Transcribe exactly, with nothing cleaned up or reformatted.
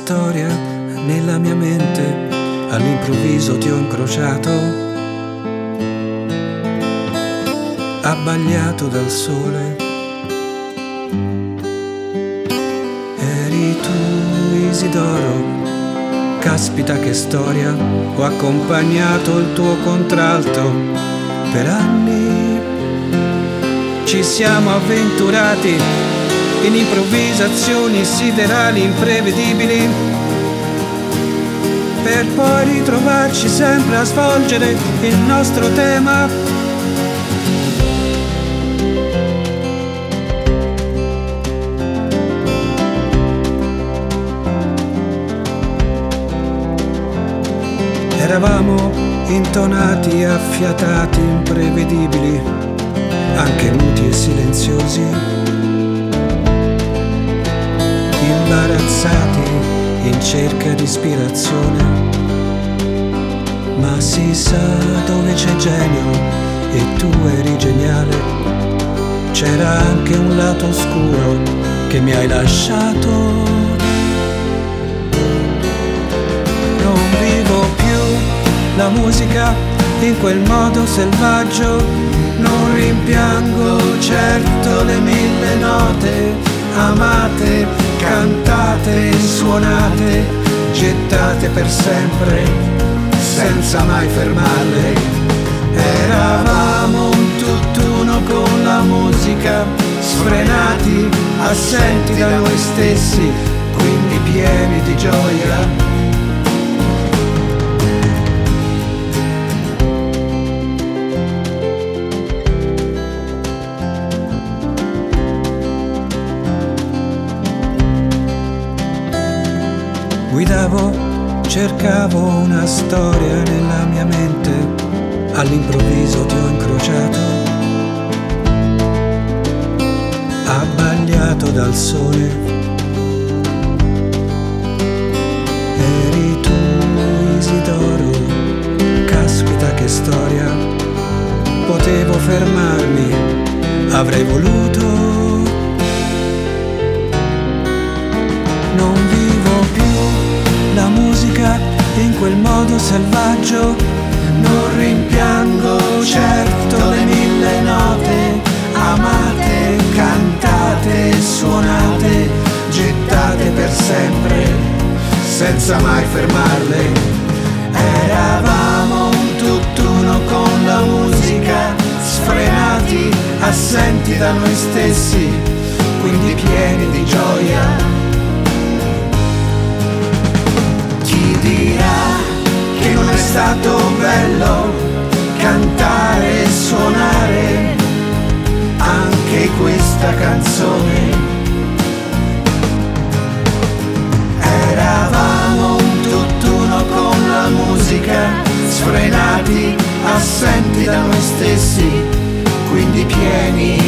storia nella mia mente, all'improvviso ti ho incrociato, abbagliato dal sole. Eri tu, Isidoro, caspita che storia, ho accompagnato il tuo contralto per anni. Ci siamo avventurati in improvvisazioni siderali imprevedibili, per poi ritrovarci sempre a svolgere il nostro tema. Eravamo intonati, affiatati, imprevedibili, anche muti e silenziosi, imbarazzati in cerca di ispirazione. Ma si sa, dove c'è genio e tu eri geniale, c'era anche un lato oscuro che mi hai lasciato. Non vivo più la musica in quel modo selvaggio, non rimpiango certo le mille note amate, cantate, suonate, gettate per sempre, senza mai fermarle. Eravamo un tutt'uno con la musica, sfrenati, assenti da noi stessi, quindi pieni di gioia. Guidavo, cercavo una storia nella mia mente, all'improvviso ti ho incrociato, abbagliato dal sole. Eri tu, Isidoro, caspita che storia, potevo fermarmi, avrei voluto. Non vivo più la musica in quel modo selvaggio, non rimpiango certo le mille note amate, cantate, suonate, gettate per sempre, senza mai fermarle. Eravamo un tutt'uno con la musica, sfrenati, assenti da noi stessi, quindi pieni di gioia. Dirà che non è stato bello cantare e suonare anche questa canzone. Eravamo un tutt'uno con la musica, sfrenati, assenti da noi stessi, quindi pieni